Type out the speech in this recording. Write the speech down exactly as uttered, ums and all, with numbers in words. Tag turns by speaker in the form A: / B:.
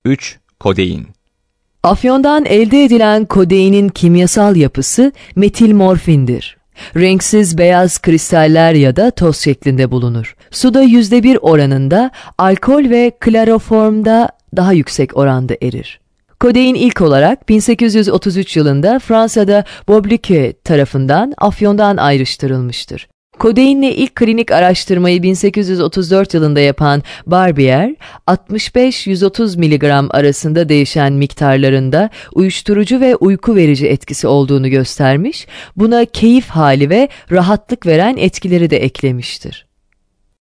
A: üç. Kodein.
B: Afyondan elde edilen kodeinin kimyasal yapısı metil morfindir. Renksiz beyaz kristaller ya da toz şeklinde bulunur. Suda yüzde bir oranında, alkol ve kloroformda daha yüksek oranda erir. Kodein ilk olarak bin sekiz yüz otuz üç yılında Fransa'da Bobliqueux tarafından Afyon'dan ayrıştırılmıştır. Kodeinle ilk klinik araştırmayı bin sekiz yüz otuz dört yılında yapan Barbier, altmış beş yüz otuz miligram arasında değişen miktarlarında uyuşturucu ve uyku verici etkisi olduğunu göstermiş, buna keyif hali ve rahatlık veren etkileri de eklemiştir.